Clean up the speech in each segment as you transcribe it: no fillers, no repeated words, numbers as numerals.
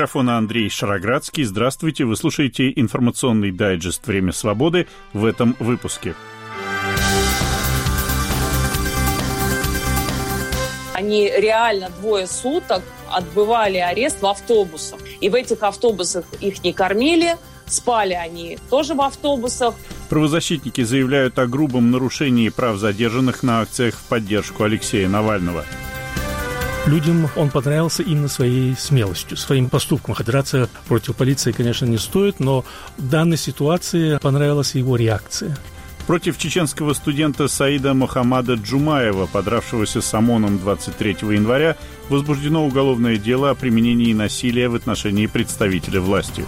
микрофона Андрей Шароградский. Здравствуйте, вы слушаете информационный дайджест «Время свободы» в этом выпуске. Они реально 2 суток отбывали арест в автобусах. И в этих автобусах их не кормили, спали они тоже в автобусах. Правозащитники заявляют о грубом нарушении прав задержанных на акциях в поддержку Алексея Навального. Людям он понравился именно своей смелостью, своим поступком. Драться против полиции, конечно, не стоит, но в данной ситуации понравилась его реакция. Против чеченского студента Саида Мохаммада Джумаева, подравшегося с ОМОНом 23 января, возбуждено уголовное дело о применении насилия в отношении представителя власти.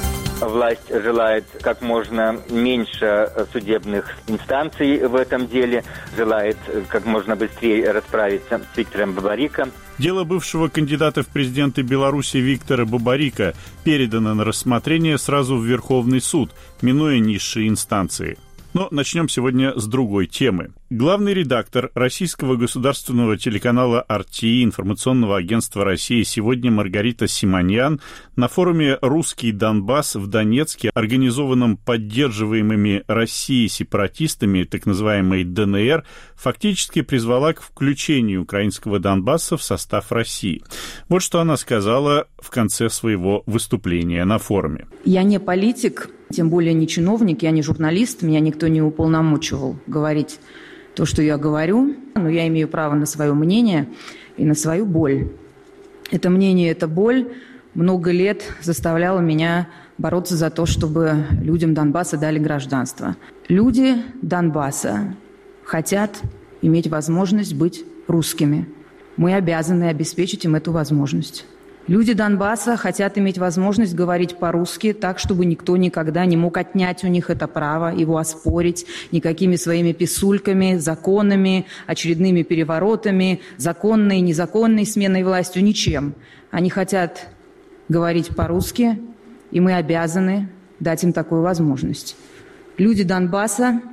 Власть желает как можно меньше судебных инстанций в этом деле, желает как можно быстрее расправиться с Виктором Бабарико. Дело бывшего кандидата в президенты Беларуси Виктора Бабарико передано на рассмотрение сразу в Верховный суд, минуя низшие инстанции. Но начнем сегодня с другой темы. Главный редактор российского государственного телеканала RT, информационного агентства России «Сегодня» Маргарита Симоньян на форуме «Русский Донбасс» в Донецке, организованном поддерживаемыми Россией сепаратистами, так называемой ДНР, фактически призвала к включению украинского Донбасса в состав России. Вот что она сказала в конце своего выступления на форуме. Я не политик, тем более не чиновник, я не журналист, меня никто не уполномочивал говорить то, что я говорю, но я имею право на свое мнение и на свою боль. Это мнение, эта боль много лет заставляла меня бороться за то, чтобы людям Донбасса дали гражданство. Люди Донбасса хотят иметь возможность быть русскими. Мы обязаны обеспечить им эту возможность. Люди Донбасса хотят иметь возможность говорить по-русски так, чтобы никто никогда не мог отнять у них это право, его оспорить никакими своими писульками, законами, очередными переворотами, законной, незаконной сменой властью, ничем. Они хотят говорить по-русски, и мы обязаны дать им такую возможность. Люди Донбасса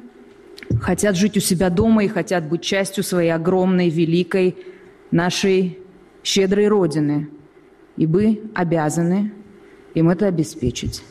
хотят жить у себя дома и хотят быть частью своей огромной, великой, нашей щедрой Родины. И вы обязаны им это обеспечить.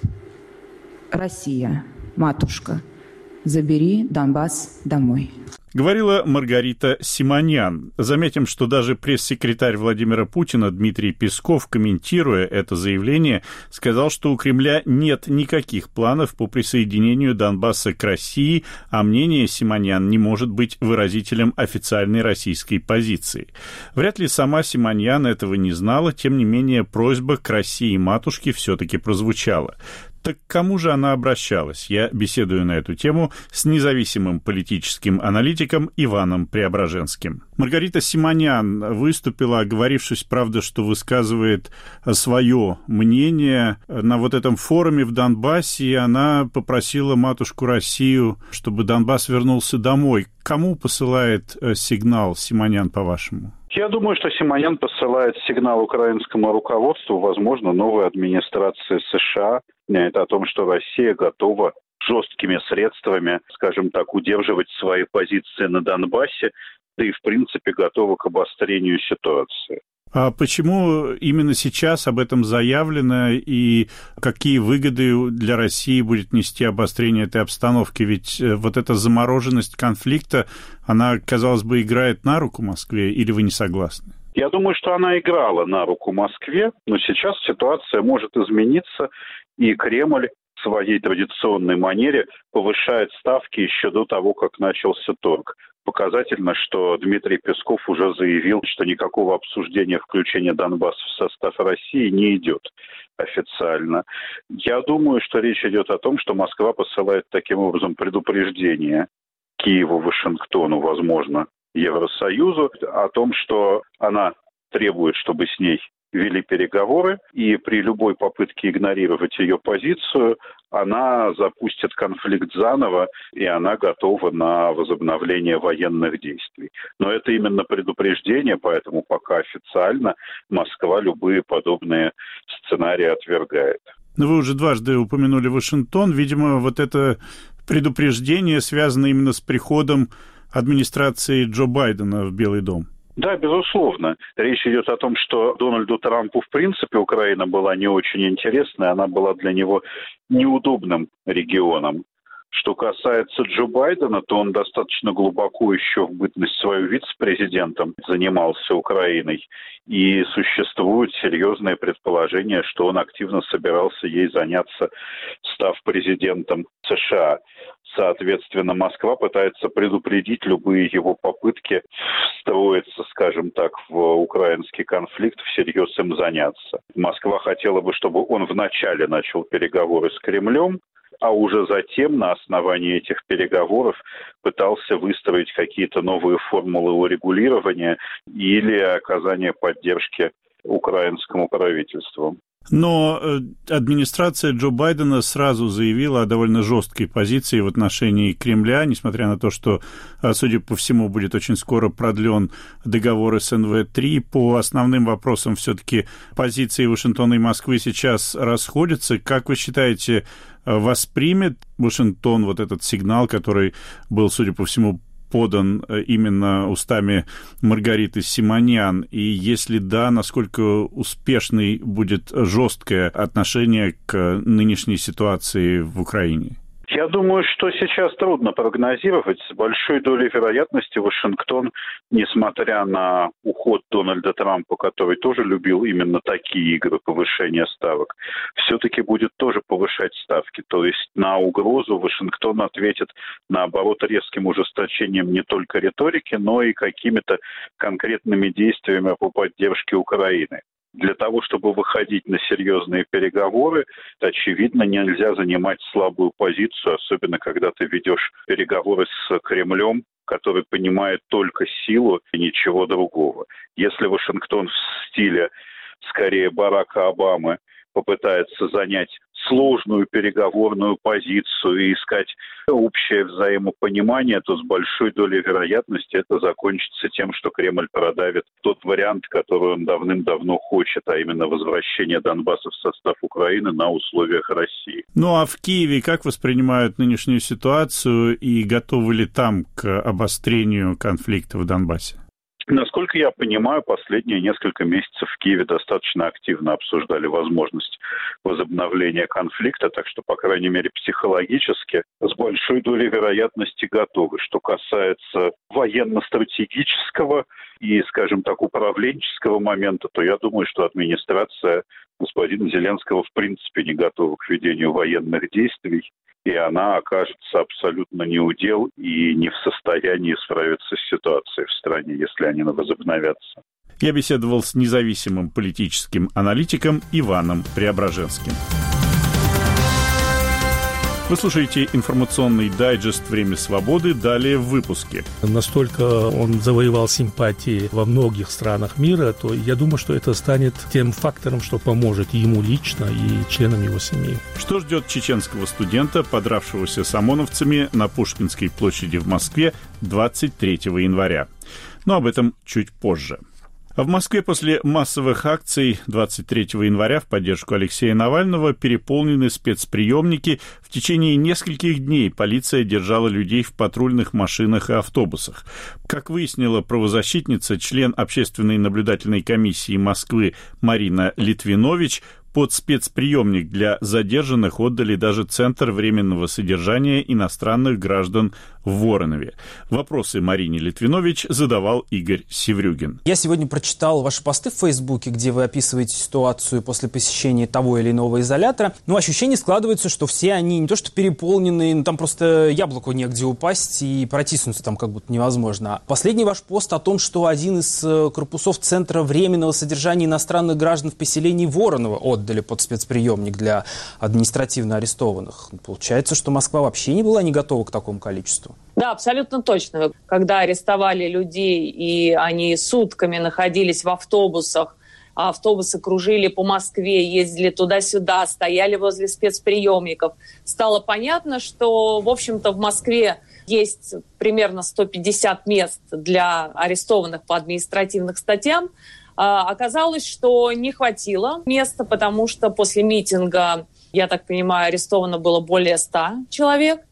Россия, матушка, забери Донбасс домой. Говорила Маргарита Симоньян. Заметим, что даже пресс-секретарь Владимира Путина Дмитрий Песков, комментируя это заявление, сказал, что у Кремля нет никаких планов по присоединению Донбасса к России, а мнение Симоньян не может быть выразителем официальной российской позиции. Вряд ли сама Симоньян этого не знала, тем не менее просьба к России-матушке все-таки прозвучала. Так к кому же она обращалась? Я беседую на эту тему с независимым политическим аналитиком Иваном Преображенским. Маргарита Симоньян выступила, оговорившись, правда, что высказывает свое мнение на вот этом форуме в Донбассе, и она попросила матушку Россию, чтобы Донбасс вернулся домой. Кому посылает сигнал Симоньян, по-вашему? Я думаю, что Симоньян посылает сигнал украинскому руководству, возможно, новой администрации США, о том, что Россия готова жесткими средствами, скажем так, удерживать свои позиции на Донбассе, да и, в принципе, готова к обострению ситуации. А почему именно сейчас об этом заявлено и какие выгоды для России будет нести обострение этой обстановки? Ведь вот эта замороженность конфликта, она, казалось бы, играет на руку Москве, или вы не согласны? Я думаю, что она играла на руку Москве, но сейчас ситуация может измениться, и Кремль в своей традиционной манере повышает ставки еще до того, как начался торг. Показательно, что Дмитрий Песков уже заявил, что никакого обсуждения включения Донбасса в состав России не идет официально. Я думаю, что речь идет о том, что Москва посылает таким образом предупреждение Киеву, Вашингтону, возможно, Евросоюзу, о том, что она требует, чтобы с ней вели переговоры, и при любой попытке игнорировать ее позицию, она запустит конфликт заново, и она готова на возобновление военных действий. Но это именно предупреждение, поэтому пока официально Москва любые подобные сценарии отвергает. Но вы уже дважды упомянули Вашингтон. Видимо, вот это предупреждение связано именно с приходом администрации Джо Байдена в Белый дом. Да, безусловно. Речь идет о том, что Дональду Трампу, в принципе, Украина была не очень интересна, она была для него неудобным регионом. Что касается Джо Байдена, то он достаточно глубоко еще в бытность свою вице-президентом занимался Украиной. И существует серьезное предположение, что он активно собирался ей заняться, став президентом США. Соответственно, Москва пытается предупредить любые его попытки встроиться, скажем так, в украинский конфликт, всерьез им заняться. Москва хотела бы, чтобы он вначале начал переговоры с Кремлем, а уже затем на основании этих переговоров пытался выстроить какие-то новые формулы урегулирования или оказания поддержки украинскому правительству. Но администрация Джо Байдена сразу заявила о довольно жесткой позиции в отношении Кремля, несмотря на то, что, судя по всему, будет очень скоро продлен договор СНВ-3. По основным вопросам все-таки позиции Вашингтона и Москвы сейчас расходятся. Как вы считаете, воспримет Вашингтон вот этот сигнал, который был, судя по всему, подан именно устами Маргариты Симоньян? И если да, насколько успешной будет жесткое отношение к нынешней ситуации в Украине? Я думаю, что сейчас трудно прогнозировать. С большой долей вероятности Вашингтон, несмотря на уход Дональда Трампа, который тоже любил именно такие игры повышения ставок, все-таки будет тоже повышать ставки. То есть на угрозу Вашингтон ответит, наоборот, резким ужесточением не только риторики, но и какими-то конкретными действиями по поддержке Украины. Для того, чтобы выходить на серьезные переговоры, очевидно, нельзя занимать слабую позицию, особенно когда ты ведешь переговоры с Кремлем, который понимает только силу и ничего другого. Если Вашингтон в стиле, скорее, Барака Обамы попытается занять сложную переговорную позицию и искать общее взаимопонимание, то с большой долей вероятности это закончится тем, что Кремль продавит тот вариант, который он давным-давно хочет, а именно возвращение Донбасса в состав Украины на условиях России. Ну а в Киеве как воспринимают нынешнюю ситуацию и готовы ли там к обострению конфликта в Донбассе? Насколько я понимаю, последние несколько месяцев в Киеве достаточно активно обсуждали возможность возобновления конфликта, так что, по крайней мере, психологически с большой долей вероятности готовы. Что касается военно-стратегического и, скажем так, управленческого момента, то я думаю, что администрация господина Зеленского в принципе не готова к ведению военных действий, и она окажется абсолютно неудел и не в состоянии справиться с ситуацией в стране, если они возобновятся. Я беседовал с независимым политическим аналитиком Иваном Преображенским. Вы слушаете информационный дайджест «Время свободы». Далее в выпуске. Настолько он завоевал симпатии во многих странах мира, то я думаю, что это станет тем фактором, что поможет ему лично и членам его семьи. Что ждет чеченского студента, подравшегося с ОМОНовцами на Пушкинской площади в Москве 23 января? Но об этом чуть позже. В Москве после массовых акций 23 января в поддержку Алексея Навального переполнены спецприемники. В течение нескольких дней полиция держала людей в патрульных машинах и автобусах. Как выяснила правозащитница, член общественной наблюдательной комиссии Москвы Марина Литвинович, под спецприемник для задержанных отдали даже Центр временного содержания иностранных граждан в Воронове. Вопросы Марине Литвинович задавал Игорь Севрюгин. Я сегодня прочитал ваши посты в Фейсбуке, где вы описываете ситуацию после посещения того или иного изолятора. Ощущение складывается, что все они не то что переполнены, там просто яблоку негде упасть и протиснуться там как будто невозможно. Последний ваш пост о том, что один из корпусов Центра временного содержания иностранных граждан в поселении Воронова отдали под спецприемник для административно арестованных. Получается, что Москва вообще не была не готова к такому количеству. Да, абсолютно точно. Когда арестовали людей, и они сутками находились в автобусах, а автобусы кружили по Москве, ездили туда-сюда, стояли возле спецприемников, стало понятно, что, в общем-то, в Москве есть примерно 150 мест для арестованных по административным статьям. Оказалось, что не хватило места, потому что после митинга, я так понимаю, арестовано было более 100 человек.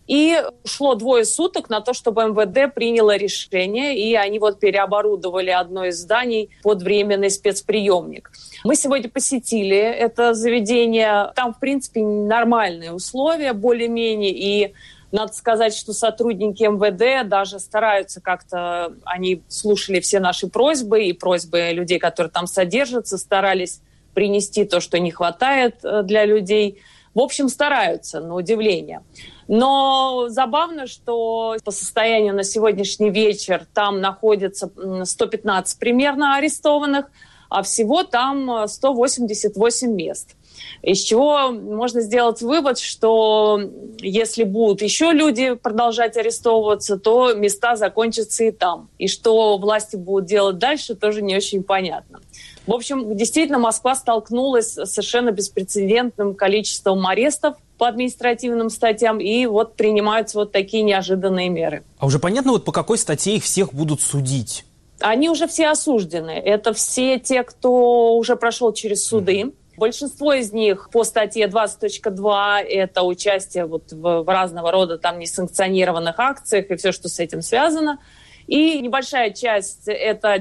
И шло 2 суток на то, чтобы МВД приняло решение, и они переоборудовали одно из зданий под временный спецприемник. Мы сегодня посетили это заведение. Там, в принципе, нормальные условия, более-менее, и надо сказать, что сотрудники МВД даже стараются как-то, они слушали все наши просьбы, и просьбы людей, которые там содержатся, старались принести то, что не хватает для людей. В общем, стараются, на удивление. Но забавно, что по состоянию на сегодняшний вечер там находится 115 примерно арестованных, а всего там 188 мест. Из чего можно сделать вывод, что если будут еще люди продолжать арестовываться, то места закончатся и там. И что власти будут делать дальше, тоже не очень понятно. В общем, действительно, Москва столкнулась с совершенно беспрецедентным количеством арестов по административным статьям, и принимаются такие неожиданные меры. А уже понятно, по какой статье их всех будут судить? Они уже все осуждены. Это все те, кто уже прошел через суды. Большинство из них по статье 20.2 это участие в разного рода там несанкционированных акциях и все, что с этим связано. И небольшая часть это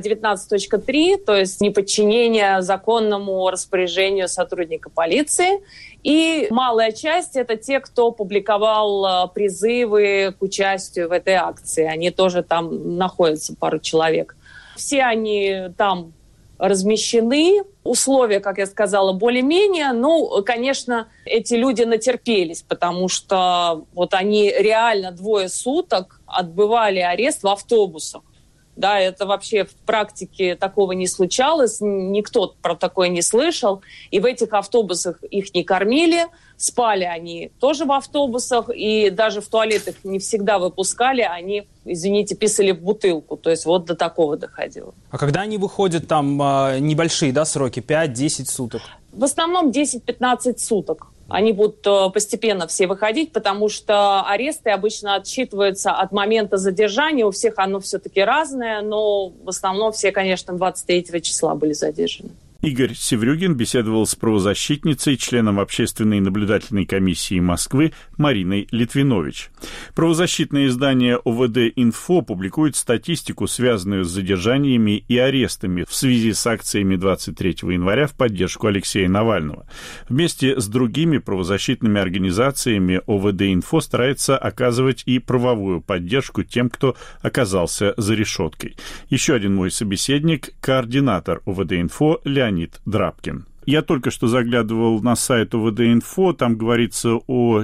19.3, то есть неподчинение законному распоряжению сотрудника полиции. И малая часть это те, кто публиковал призывы к участию в этой акции. Они тоже там находятся, пару человек. Все они там размещены. Условия, как я сказала, более-менее. Конечно, эти люди натерпелись, потому что они реально 2 суток отбывали арест в автобусах. Да, это вообще в практике такого не случалось, никто про такое не слышал. И в этих автобусах их не кормили, спали они тоже в автобусах, и даже в туалетах не всегда выпускали, они, извините, писали в бутылку. То есть до такого доходило. А когда они выходят, там небольшие, сроки, 5-10 суток? В основном 10-15 суток. Они будут постепенно все выходить, потому что аресты обычно отсчитываются от момента задержания. У всех оно все-таки разное, но в основном все, конечно, 23 числа были задержаны. Игорь Севрюгин беседовал с правозащитницей, членом Общественной наблюдательной комиссии Москвы Мариной Литвинович. Правозащитное издание ОВД-Инфо публикует статистику, связанную с задержаниями и арестами в связи с акциями 23 января в поддержку Алексея Навального. Вместе с другими правозащитными организациями ОВД-Инфо старается оказывать и правовую поддержку тем, кто оказался за решеткой. Еще один мой собеседник – координатор ОВД-Инфо Леонид Драбкин. Я только что заглядывал на сайт ОВД-Инфо, там говорится о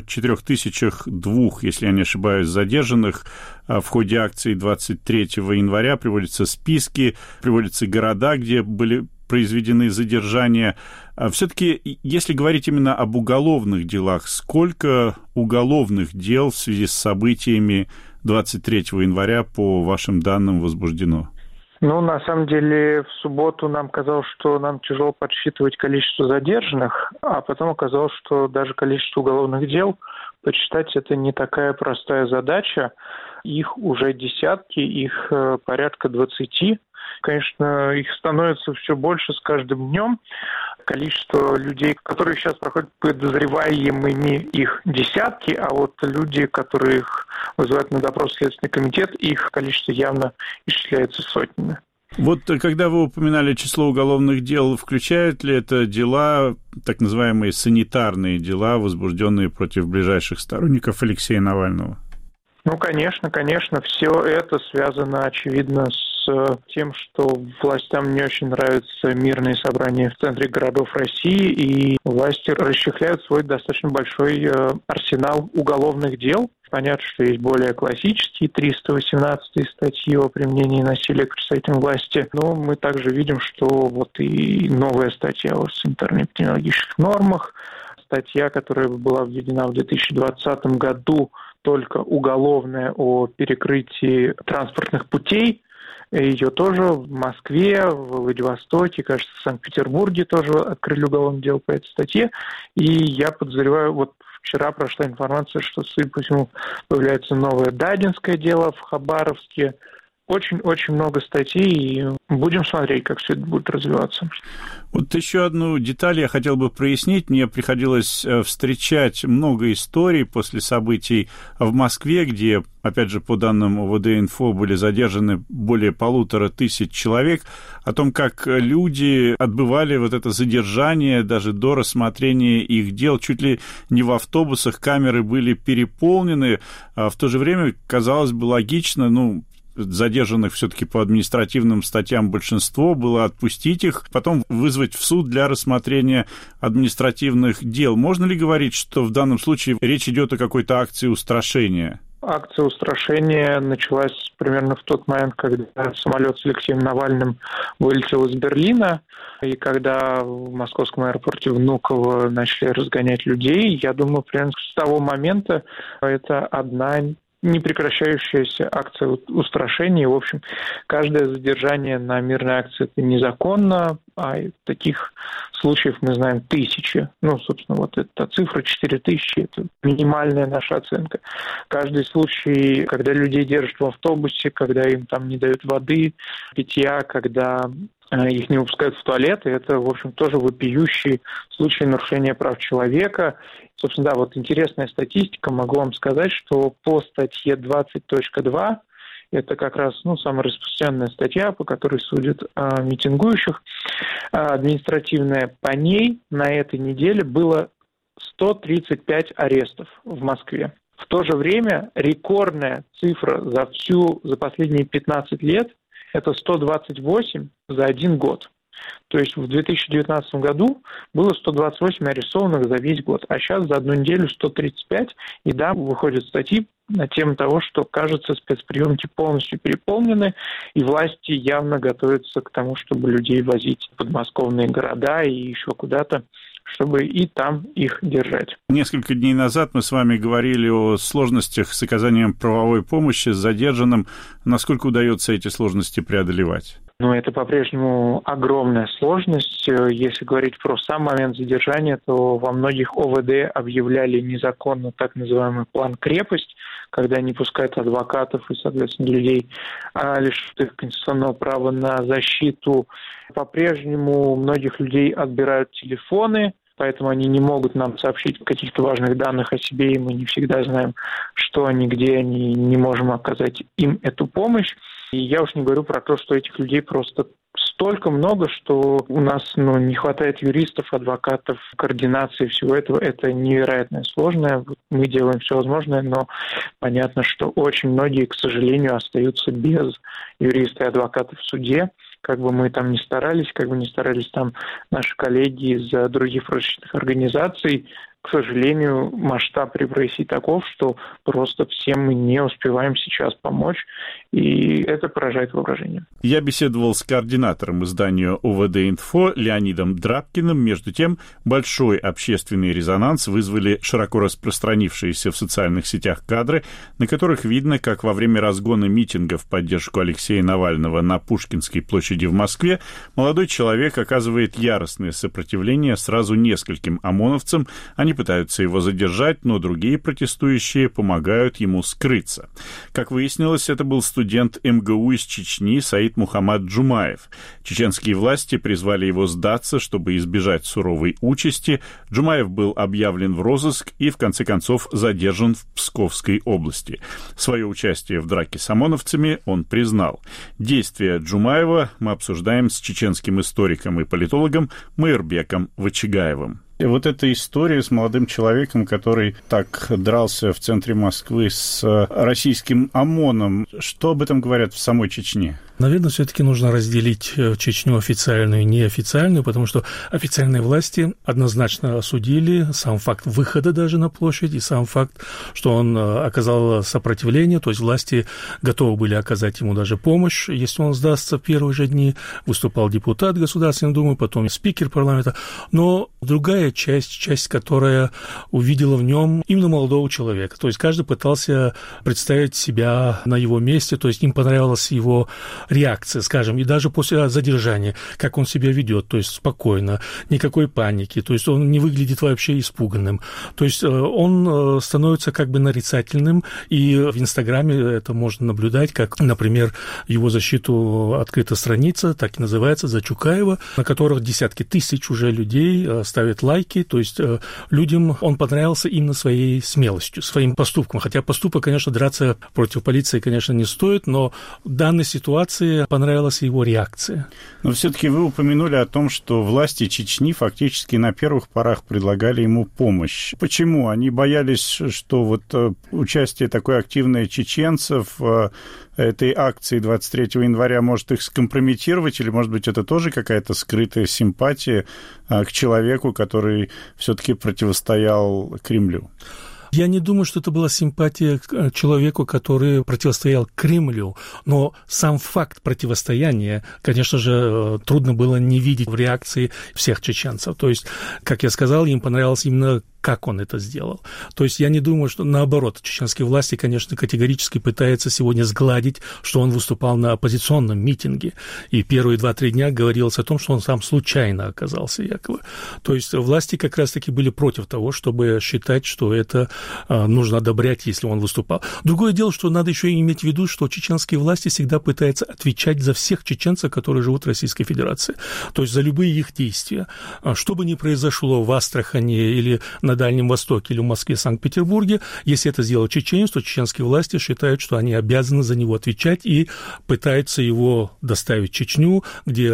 4002, если я не ошибаюсь, задержанных в ходе акции 23 января. Приводятся списки, приводятся города, где были произведены задержания. Все-таки, если говорить именно об уголовных делах, сколько уголовных дел в связи с событиями 23 января, по вашим данным, возбуждено? На самом деле, в субботу нам казалось, что нам тяжело подсчитывать количество задержанных, а потом оказалось, что даже количество уголовных дел подсчитать это не такая простая задача. Их уже десятки, их порядка 20. Конечно, их становится все больше с каждым днем. Количество людей, которые сейчас проходят подозреваемыми, их десятки, а люди, которых вызывают на допрос Следственный комитет, их количество явно исчисляется сотнями. Когда вы упоминали число уголовных дел, включает ли это дела, так называемые санитарные дела, возбужденные против ближайших сторонников Алексея Навального? Конечно, все это связано, очевидно, с тем, что властям не очень нравятся мирные собрания в центре городов России, и власти расчехляют свой достаточно большой арсенал уголовных дел. Понятно, что есть более классические 318 статьи о применении насилия к представителям власти, но мы также видим, что и новая статья о санитарно-эпидемиологических нормах, статья, которая была введена в 2020 году, только уголовная, о перекрытии транспортных путей. Ее тоже в Москве, в Владивостоке, кажется, в Санкт-Петербурге тоже открыли уголовное дело по этой статье. И я подозреваю, вчера прошла информация, что, судя по всему, появляется новое Дадинское дело в Хабаровске. очень-очень много статей, и будем смотреть, как все это будет развиваться. Вот еще одну деталь я хотел бы прояснить. Мне приходилось встречать много историй после событий в Москве, где, опять же, по данным ОВД-Инфо, были задержаны более 1500 человек, о том, как люди отбывали вот это задержание даже до рассмотрения их дел. Чуть ли не в автобусах камеры были переполнены. В то же время, казалось бы, логично, задержанных все-таки по административным статьям большинство было отпустить их, потом вызвать в суд для рассмотрения административных дел. Можно ли говорить, что в данном случае речь идет о какой-то акции устрашения? Акция устрашения началась примерно в тот момент, когда самолет с Алексеем Навальным вылетел из Берлина, и когда в московском аэропорте Внуково начали разгонять людей. Я думаю, примерно с того момента это одна непрекращающаяся акция устрашения. В общем, каждое задержание на мирной акции – это незаконно, а таких случаев мы знаем тысячи. Собственно, вот эта цифра 4000 – это минимальная наша оценка. Каждый случай, когда людей держат в автобусе, когда им там не дают воды, питья, когда их не выпускают в туалеты, это, в общем, тоже вопиющий случай нарушения прав человека. Собственно, да, вот интересная статистика, могу вам сказать, что по статье 20.2, это как раз самая распространенная статья, по которой судят митингующих, административная, по ней на этой неделе было 135 арестов в Москве. В то же время рекордная цифра за последние 15 лет – это 128 за один год. То есть в 2019 году было 128 арестованных за весь год, а сейчас за одну неделю 135. И да, выходят статьи на тему того, что, кажется, спецприемники полностью переполнены, и власти явно готовятся к тому, чтобы людей возить в подмосковные города и еще куда-то, чтобы и там их держать. Несколько дней назад мы с вами говорили о сложностях с оказанием правовой помощи задержанным. Насколько удается эти сложности преодолевать? Это по-прежнему огромная сложность. Если говорить про сам момент задержания, то во многих ОВД объявляли незаконно так называемый план «Крепость», когда не пускают адвокатов и, соответственно, людей, лишают их конституционного права на защиту. По-прежнему многих людей отбирают телефоны, поэтому они не могут нам сообщить каких-то важных данных о себе, и мы не всегда знаем, что они, где они, не можем оказать им эту помощь. И я уж не говорю про то, что этих людей просто столько много, что у нас не хватает юристов, адвокатов, координации всего этого. Это невероятно сложное. Мы делаем все возможное, но понятно, что очень многие, к сожалению, остаются без юриста и адвоката в суде. Как бы мы там ни старались, как бы ни старались там наши коллеги из других правозащитных организаций, к сожалению, масштаб репрессий таков, что просто всем мы не успеваем сейчас помочь, и это поражает воображение. Я беседовал с координатором издания ОВД-Инфо Леонидом Драбкиным. Между тем, большой общественный резонанс вызвали широко распространившиеся в социальных сетях кадры, на которых видно, как во время разгона митинга в поддержку Алексея Навального на Пушкинской площади в Москве молодой человек оказывает яростное сопротивление сразу нескольким ОМОНовцам. Они пытаются его задержать, но другие протестующие помогают ему скрыться. Как выяснилось, это был студент МГУ из Чечни Саид Мухаммад Джумаев. Чеченские власти призвали его сдаться, чтобы избежать суровой участи. Джумаев был объявлен в розыск и, в конце концов, задержан в Псковской области. Свое участие в драке с ОМОНовцами он признал. Действия Джумаева мы обсуждаем с чеченским историком и политологом Майырбеком Вачигаевым. И вот эта история с молодым человеком, который так дрался в центре Москвы с российским ОМОНом, что об этом говорят в самой Чечне? Наверное, все-таки нужно разделить Чечню официальную и неофициальную, потому что официальные власти однозначно осудили сам факт выхода даже на площадь и сам факт, что он оказал сопротивление, то есть власти готовы были оказать ему даже помощь, если он сдастся в первые же дни. Выступал депутат Государственной Думы, потом спикер парламента. Но другая другая часть, которая увидела в нем именно молодого человека. То есть каждый пытался представить себя на его месте, то есть им понравилась его реакция, скажем, и даже после задержания, как он себя ведет, то есть спокойно, никакой паники, то есть он не выглядит вообще испуганным. То есть он становится как бы нарицательным, и в Инстаграме это можно наблюдать, как, например, его защиту открыта страница, так и называется, «За Чукаева», на которых десятки тысяч уже людей ставят лайки, то есть людям он понравился именно своей смелостью, своим поступком, хотя поступок, конечно, драться против полиции, конечно, не стоит, но в данной ситуации понравилась его реакция. Но все-таки вы упомянули о том, что власти Чечни фактически на первых порах предлагали ему помощь. Почему? Они боялись, что вот участие такой активной чеченцев в этой акции 23 января может их скомпрометировать, или, может быть, это тоже какая-то скрытая симпатия к человеку, который все-таки противостоял Кремлю? Я не думаю, что это была симпатия к человеку, который противостоял Кремлю, но сам факт противостояния, конечно же, трудно было не видеть в реакции всех чеченцев. То есть, как я сказал, им понравилось именно как он это сделал. То есть я не думаю, что наоборот, чеченские власти, конечно, категорически пытаются сегодня сгладить, что он выступал на оппозиционном митинге. И первые 2-3 дня говорилось о том, что он сам случайно оказался якобы. То есть власти как раз-таки были против того, чтобы считать, что это нужно одобрять, если он выступал. Другое дело, что надо еще иметь в виду, что чеченские власти всегда пытаются отвечать за всех чеченцев, которые живут в Российской Федерации. То есть за любые их действия. Что бы ни произошло в Астрахани или на Дальнем Востоке или в Москве, Санкт-Петербурге, если это сделал чеченец, то чеченские власти считают, что они обязаны за него отвечать и пытаются его доставить в Чечню, где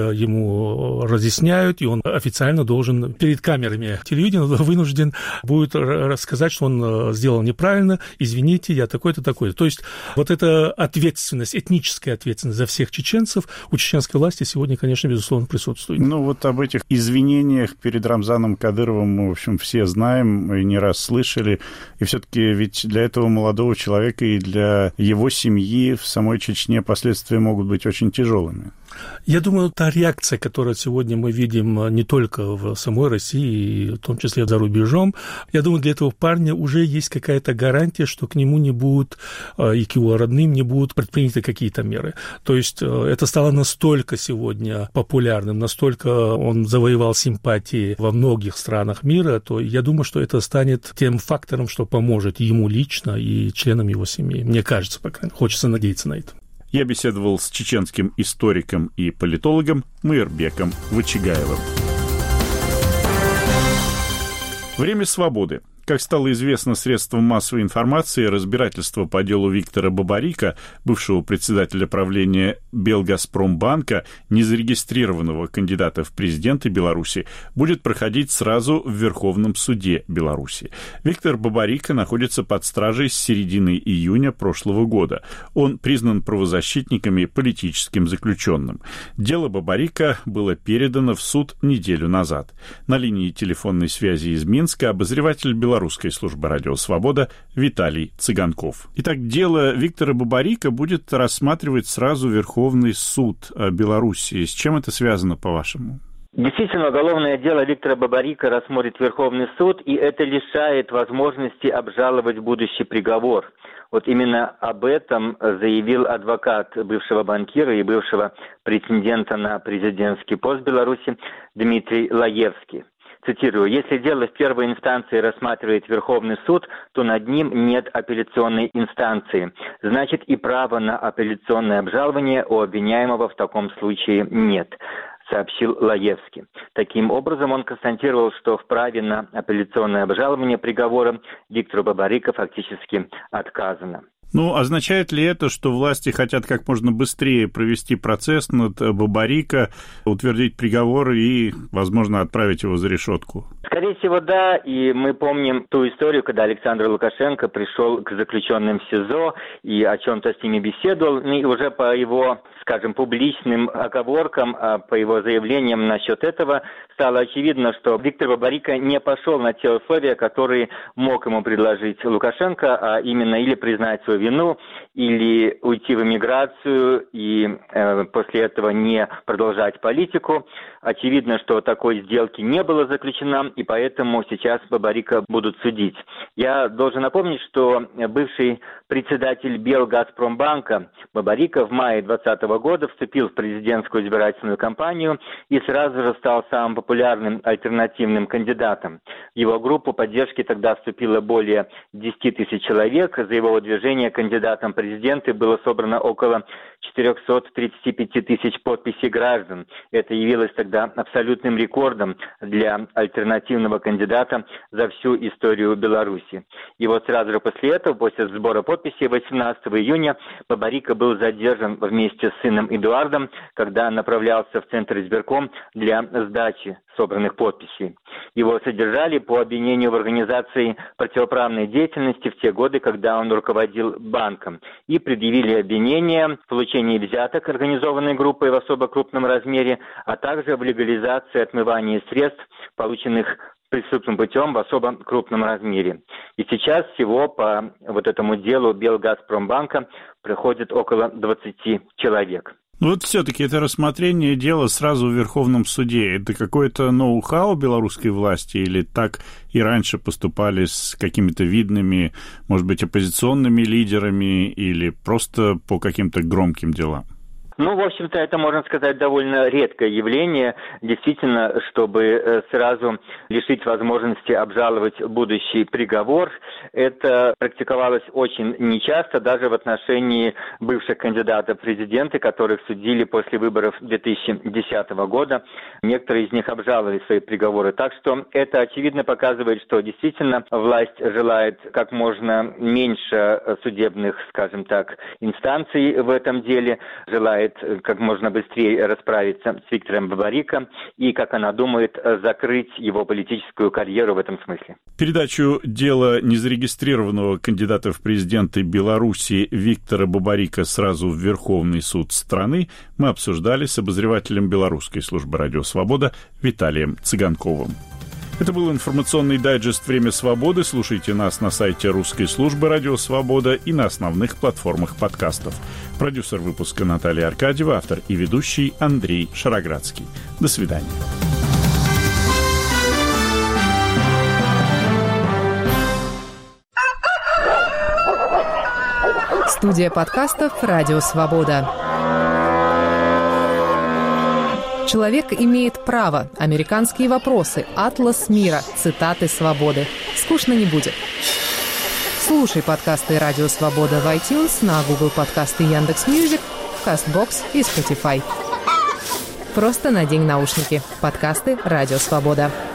ему разъясняют, и он официально должен перед камерами телевидения вынужден будет рассказать, что он сделал неправильно, извините, я такой-то, такой-то. То есть вот эта ответственность, этническая ответственность за всех чеченцев у чеченской власти сегодня, конечно, безусловно, присутствует. Ну вот об этих извинениях перед Рамзаном Кадыровым мы, в общем, все знаем и не раз слышали. И все-таки ведь для этого молодого человека и для его семьи в самой Чечне последствия могут быть очень тяжелыми. Я думаю, та реакция, которую сегодня мы видим не только в самой России, в том числе за рубежом, я думаю, для этого парня уже есть какая-то гарантия, что к нему не будут, и к его родным не будут предприняты какие-то меры. То есть это стало настолько сегодня популярным, настолько он завоевал симпатии во многих странах мира, то я думаю, что это станет тем фактором, что поможет ему лично и членам его семьи. Мне кажется, по крайней мере, хочется надеяться на это. Я беседовал с чеченским историком и политологом Мейрбеком Вачигаевым. Время свободы. Как стало известно средствам массовой информации, разбирательство по делу Виктора Бабарика, бывшего председателя правления Белгазпромбанка, незарегистрированного кандидата в президенты Беларуси, будет проходить сразу в Верховном суде Беларуси. Виктор Бабарика находится под стражей с середины июня прошлого года. Он признан правозащитниками политическим заключенным. Дело Бабарика было передано в суд неделю назад. На линии телефонной связи из Минска обозреватель Белорусской службы «Радио Свобода» Виталий Цыганков. Итак, дело Виктора Бабарика будет рассматривать сразу Верховный суд Беларуси. С чем это связано, по-вашему? Действительно, уголовное дело Виктора Бабарика рассмотрит Верховный суд, и это лишает возможности обжаловать будущий приговор. Вот именно об этом заявил адвокат бывшего банкира и бывшего претендента на президентский пост Беларуси Дмитрий Лаевский. Цитирую: «Если дело в первой инстанции рассматривает Верховный суд, то над ним нет апелляционной инстанции. Значит, и права на апелляционное обжалование у обвиняемого в таком случае нет», сообщил Лаевский. Таким образом, он констатировал, что в праве на апелляционное обжалование приговора Виктору Бабарика фактически отказано. Ну, означает ли это, что власти хотят как можно быстрее провести процесс над Бабарика, утвердить приговор и, возможно, отправить его за решетку? Скорее всего, да. И мы помним ту историю, когда Александр Лукашенко пришел к заключенным в СИЗО и о чем-то с ними беседовал, и уже по его, скажем, публичным оговоркам, по его заявлениям насчет этого, стало очевидно, что Виктор Бабарика не пошел на те условия, которые мог ему предложить Лукашенко, а именно или признать свою вину, или уйти в эмиграцию и после этого не продолжать политику. Очевидно, что такой сделки не было заключено, и поэтому сейчас Бабарика будут судить. Я должен напомнить, что бывший председатель Белгазпромбанка Бабарика в мае 2020 года вступил в президентскую избирательную кампанию и сразу же стал самым популярным альтернативным кандидатом. В его группу поддержки тогда вступило более 10 тысяч человек. За его выдвижение кандидатом в президенты было собрано около 435 тысяч подписей граждан. Это явилось тогда абсолютным рекордом для альтернативного кандидата за всю историю Беларуси. И вот сразу же после этого, после сбора подписей 18 июня, Бабарика был задержан вместе с сыном Эдуардом, когда направлялся в Центр избирком для сдачи собранных подписей. Его содержали по обвинению в организации противоправной деятельности в те годы, когда он руководил банком, и предъявили обвинения в получении взяток организованной группой в особо крупном размере, а также в легализации отмывания средств, полученных преступным путем в особо крупном размере. И сейчас всего по вот этому делу Белгазпромбанка приходит около 20 человек. Вот все-таки это рассмотрение дела сразу в Верховном суде. Это какое-то ноу-хау белорусской власти или так и раньше поступали с какими-то видными, может быть, оппозиционными лидерами или просто по каким-то громким делам? Ну, в общем-то, это, можно сказать, довольно редкое явление. Действительно, чтобы сразу лишить возможности обжаловать будущий приговор, это практиковалось очень нечасто, даже в отношении бывших кандидатов в президенты, которых судили после выборов 2010 года. Некоторые из них обжаловали свои приговоры. Так что это, очевидно, показывает, что действительно власть желает как можно меньше судебных, скажем так, инстанций в этом деле, желает как можно быстрее расправиться с Виктором Бабарико и, как она думает, закрыть его политическую карьеру в этом смысле. Передачу дела незарегистрированного кандидата в президенты Беларуси Виктора Бабарико сразу в Верховный суд страны мы обсуждали с обозревателем Белорусской службы «Радио Свобода» Виталием Цыганковым. Это был информационный дайджест «Время свободы». Слушайте нас на сайте русской службы «Радио Свобода» и на основных платформах подкастов. Продюсер выпуска Наталья Аркадьева, автор и ведущий Андрей Шароградский. До свидания. Студия подкастов «Радио Свобода». Человек имеет право. Американские вопросы. Атлас мира. Цитаты свободы. Скучно не будет. Слушай подкасты «Радио Свобода» в iTunes, на Google подкасты, Яндекс.Мьюзик, в Castbox и Spotify. Просто надень наушники. Подкасты «Радио Свобода».